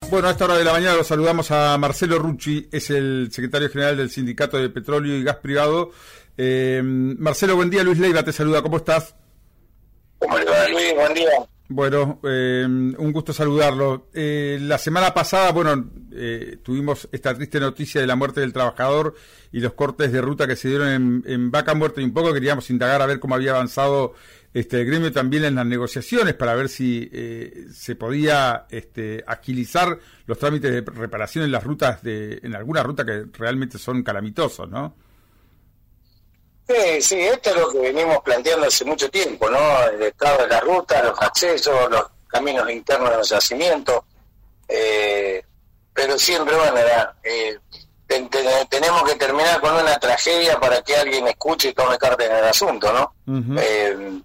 Bueno, a esta hora de la mañana lo saludamos a Marcelo Rucci, es el secretario general del Sindicato de Petróleo y Gas Privado. Marcelo, buen día. Luis Leiva te saluda, ¿cómo estás? ¿Cómo le va, Luis? Buen día. Bueno, un gusto saludarlo. La semana pasada, tuvimos esta triste noticia de la muerte del trabajador y los cortes de ruta que se dieron en Vaca Muerta, y un poco queríamos indagar a ver cómo había avanzado el gremio también en las negociaciones para ver si se podía agilizar los trámites de reparación en las rutas en algunas rutas que realmente son calamitosos, ¿no? Sí, esto es lo que venimos planteando hace mucho tiempo, ¿no? El estado de la ruta, los accesos, los caminos internos de los yacimientos, pero siempre, tenemos que terminar con una tragedia para que alguien escuche y tome carta en el asunto, ¿no? Uh-huh.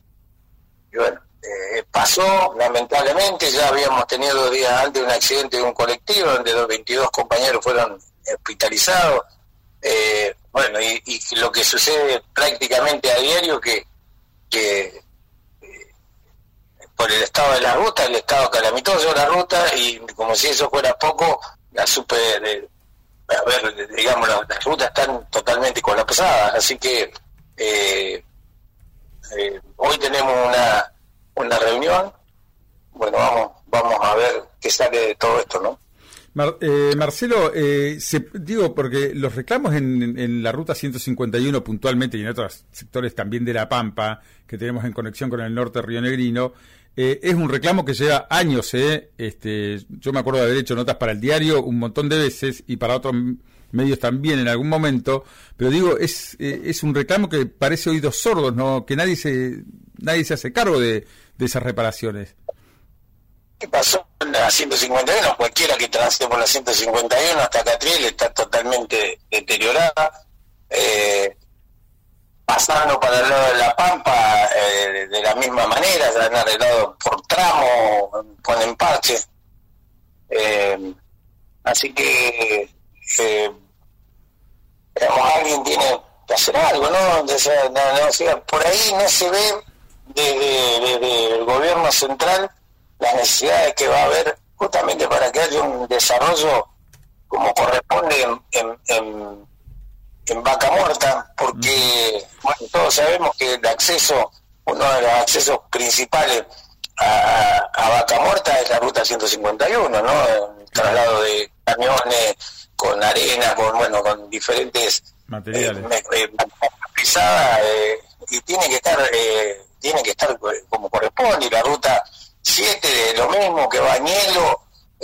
Pasó, lamentablemente. Ya habíamos tenido días antes un accidente de un colectivo donde los 22 compañeros fueron hospitalizados. Y lo que sucede prácticamente a diario que por el estado de la ruta, el estado calamitoso de la ruta, y como si eso fuera poco, las rutas están totalmente colapsadas, así que hoy tenemos una reunión. Vamos a ver qué sale de todo esto, ¿no? Marcelo, porque los reclamos en la ruta 151 puntualmente y en otros sectores también de La Pampa, que tenemos en conexión con el norte rionegrino, es un reclamo que lleva años. Yo me acuerdo de haber hecho notas para el diario un montón de veces y para otros medios también en algún momento, pero es un reclamo que parece oídos sordos, ¿no? Que nadie se hace cargo de esas reparaciones. ¿Qué pasó en la 151? Cualquiera que transite por la 151 hasta Catriel está totalmente deteriorada. Pasando para el lado de La Pampa, de la misma manera, se han arreglado por tramo, ponen parches. Así que alguien tiene que hacer algo, ¿no? Por ahí no se ve desde el gobierno central las necesidades que va a haber justamente para que haya un desarrollo como corresponde en Vaca Muerta, porque todos sabemos que el acceso, uno de los accesos principales a Vaca Muerta es la ruta 151, ¿no? El traslado de camiones con arena, con diferentes materiales pesadas, y tiene que estar como corresponde. Y la ruta 7 lo mismo, que Bañelo,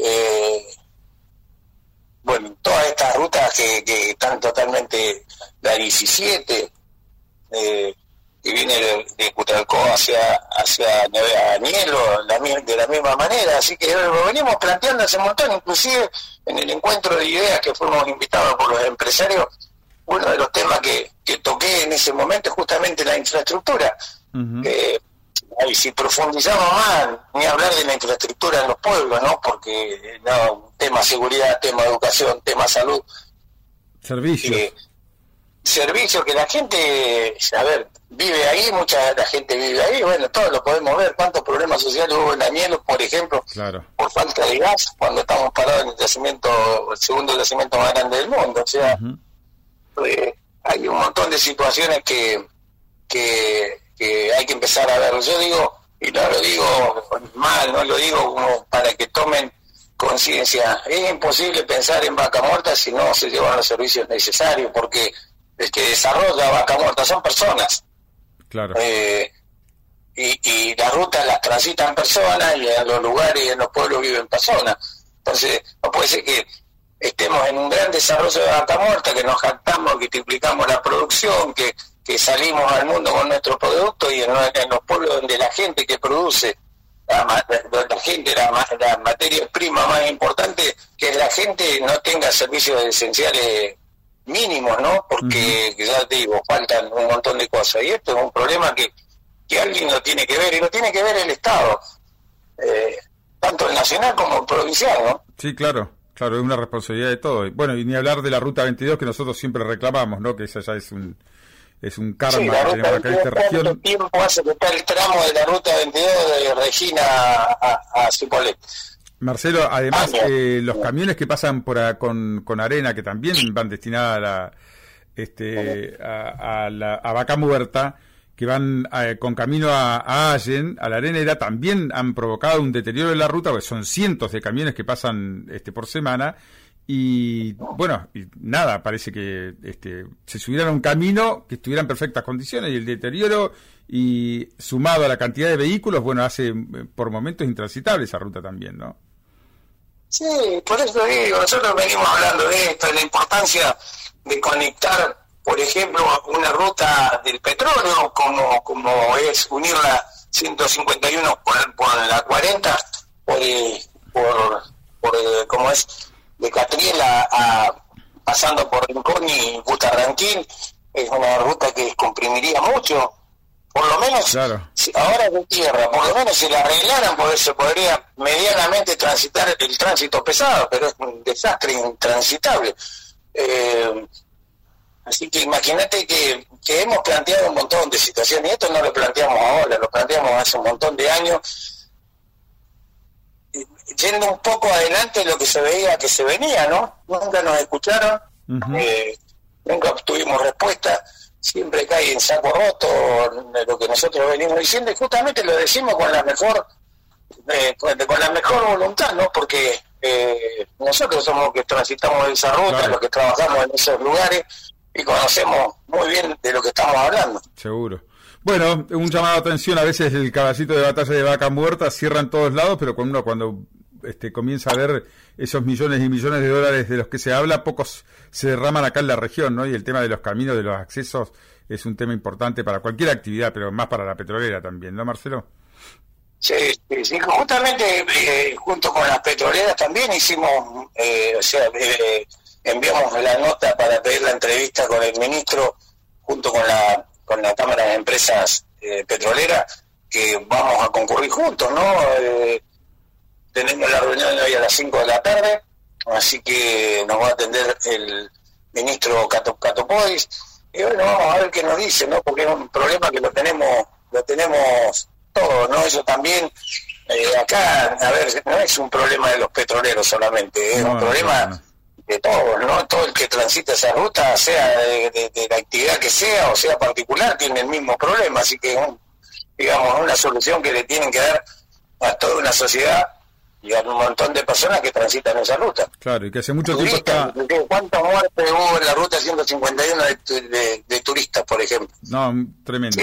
todas estas rutas que están totalmente, la 17, que viene de Cutralcó hacia Bañelo, de la misma manera. Así que lo venimos planteando hace un montón, inclusive en el encuentro de ideas que fuimos invitados por los empresarios. Uno de los temas que toqué en ese momento es justamente la infraestructura. Uh-huh. Y si profundizamos más, ni hablar de la infraestructura en los pueblos, ¿no? Porque tema seguridad, tema educación, tema salud, servicios que la gente, vive ahí, mucha de la gente vive ahí. Todos lo podemos ver. ¿Cuántos problemas sociales hubo en Añelo, por ejemplo? Claro. Por falta de gas, cuando estamos parados en el segundo yacimiento más grande del mundo. O sea, uh-huh. Hay un montón de situaciones que hay que empezar a ver. Yo digo, y no lo digo mal, no lo digo como para que tomen conciencia, es imposible pensar en Vaca Muerta si no se llevan los servicios necesarios, porque el que desarrolla Vaca Muerta son personas. Claro. Y las rutas las transitan personas, y en los lugares y en los pueblos viven personas. Entonces no puede ser que estemos en un gran desarrollo de Vaca Muerta, que nos jactamos, que triplicamos la producción, que salimos al mundo con nuestro producto, y en los pueblos donde la gente que produce, la materia prima más importante, que la gente no tenga servicios esenciales mínimos, ¿no? Porque, uh-huh. Ya te digo, faltan un montón de cosas, y esto es un problema que alguien lo tiene que ver, y lo tiene que ver el Estado, tanto el nacional como el provincial, ¿no? Sí, claro, es una responsabilidad de todo. Y ni hablar de la Ruta 22, que nosotros siempre reclamamos, ¿no? Que esa ya es un karma, sí, la ruta que esta región. ¿Cuánto tiempo hace que está el tramo de la ruta 22 de Regina a Cipolletti? Marcelo, además, los camiones que pasan con arena, que también van destinadas a Vaca Muerta, que van con camino a Allen, a la arenera, también han provocado un deterioro de la ruta, porque son cientos de camiones que pasan por semana, y bueno, nada, parece que se subieran a un camino que estuviera en perfectas condiciones, y el deterioro, y sumado a la cantidad de vehículos, bueno, hace por momentos intransitable esa ruta también, ¿no? Sí, por eso digo, nosotros venimos hablando de esto, de la importancia de conectar, por ejemplo, una ruta del petróleo, como es unir la 151 con la 40, como es de Catriel pasando por Rincón y Butarranquín, es una ruta que descomprimiría mucho. Por lo menos, claro. Ahora es de tierra, por lo menos si la arreglaran, se podría medianamente transitar el tránsito pesado, pero es un desastre intransitable. Así que imagínate que hemos planteado un montón de situaciones, y esto no lo planteamos ahora, lo planteamos hace un montón de años, yendo un poco adelante de lo que se veía que se venía, ¿no? Nunca nos escucharon, nunca obtuvimos respuesta. Siempre cae en saco roto lo que nosotros venimos diciendo, y justamente lo decimos con la mejor voluntad, ¿no? Porque nosotros somos los que transitamos esa ruta, claro, los que trabajamos en esos lugares y conocemos muy bien de lo que estamos hablando. Seguro. Bueno, un llamado de atención, a veces el caballito de batalla de Vaca Muerta cierra en todos lados, pero cuando comienza a ver esos millones y millones de dólares de los que se habla, pocos se derraman acá en la región, ¿no? Y el tema de los caminos, de los accesos, es un tema importante para cualquier actividad, pero más para la petrolera también, ¿no, Marcelo? Sí, justamente junto con las petroleras también hicimos, enviamos la nota para pedir la entrevista con el ministro junto con la Cámara de Empresas Petroleras, que vamos a concurrir juntos, ¿no? Tenemos la reunión hoy a las 5 de la tarde, así que nos va a atender el ministro Cato Podis, y bueno, vamos a ver qué nos dice, ¿no? Porque es un problema que lo tenemos todos, ¿no? Eso también, acá, a ver, no es un problema de los petroleros solamente, es un problema de todos, ¿no? Todo el que transita esa ruta, sea de la actividad que sea, o sea particular, tiene el mismo problema, así que digamos, una solución que le tienen que dar a toda una sociedad y a un montón de personas que transitan esa ruta. Claro, y que hace mucho tiempo está... ¿Cuántas muertes hubo en la ruta 151 de turistas, por ejemplo? No, tremendo.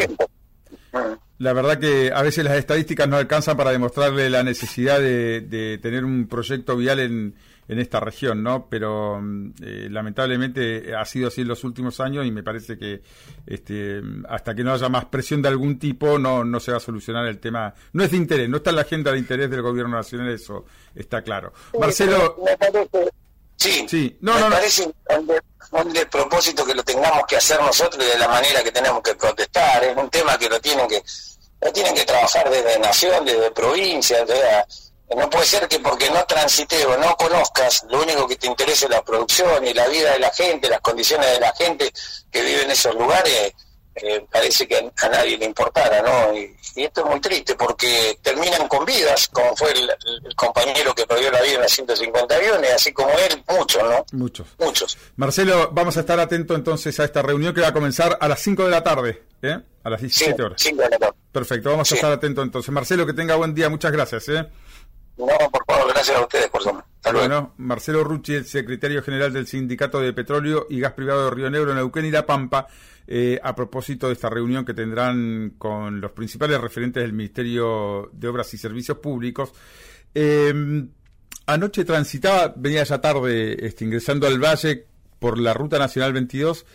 La verdad que a veces las estadísticas no alcanzan para demostrarle la necesidad de tener un proyecto vial en esta región, ¿no? Pero lamentablemente ha sido así en los últimos años, y me parece que hasta que no haya más presión de algún tipo no se va a solucionar el tema. No es de interés, no está en la agenda de interés del gobierno nacional, eso está claro. Sí, Marcelo... Me parece, parece un despropósito que lo tengamos que hacer nosotros de la manera que tenemos que protestar. Es un tema que lo tienen que trabajar desde nación, desde provincia, no puede ser que porque no transites o no conozcas, lo único que te interesa es la producción y la vida de la gente, las condiciones de la gente que vive en esos lugares, parece que a nadie le importara, ¿no? Y esto es muy triste porque terminan con vidas, como fue el compañero que perdió la vida en la 151, y así como él, muchos, ¿no? Muchos. Marcelo, vamos a estar atentos entonces a esta reunión que va a comenzar a las 5 de la tarde, a las 17 horas. 5 de la tarde. Perfecto, vamos a estar atentos entonces. Marcelo, que tenga buen día, muchas gracias, No, por favor, gracias a ustedes por su. Bueno, Marcelo Rucci, el secretario general del Sindicato de Petróleo y Gas Privado de Río Negro, Neuquén y La Pampa, a propósito de esta reunión que tendrán con los principales referentes del Ministerio de Obras y Servicios Públicos. Anoche transitaba, venía ya tarde, ingresando al Valle por la Ruta Nacional 22.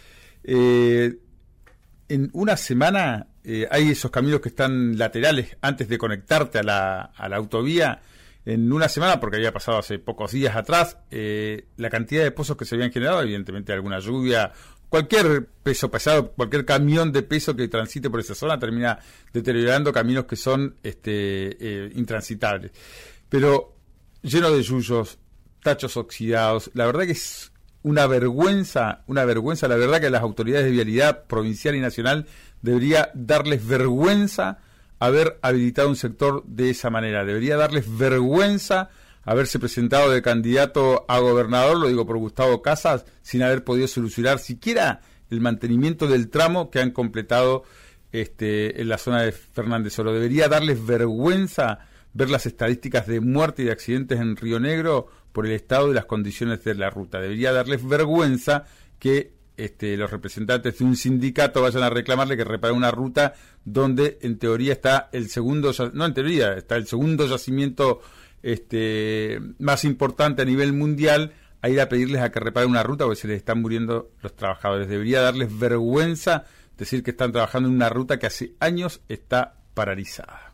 En una semana hay esos caminos que están laterales antes de conectarte a la autovía. En una semana, porque había pasado hace pocos días atrás, la cantidad de pozos que se habían generado, evidentemente alguna lluvia, cualquier peso pesado, cualquier camión de peso que transite por esa zona termina deteriorando caminos que son intransitables. Pero lleno de yuyos, tachos oxidados, la verdad que es una vergüenza, la verdad que a las autoridades de vialidad provincial y nacional debería darles vergüenza haber habilitado un sector de esa manera. Debería darles vergüenza haberse presentado de candidato a gobernador, lo digo por Gustavo Casas, sin haber podido solucionar siquiera el mantenimiento del tramo que han completado en la zona de Fernández Oro. Debería darles vergüenza ver las estadísticas de muerte y de accidentes en Río Negro por el estado y las condiciones de la ruta. Debería darles vergüenza que los representantes de un sindicato vayan a reclamarle que repare una ruta donde en teoría está el segundo, no en teoría, está el segundo yacimiento más importante a nivel mundial, a ir a pedirles a que reparen una ruta porque se les están muriendo los trabajadores. Debería darles vergüenza decir que están trabajando en una ruta que hace años está paralizada.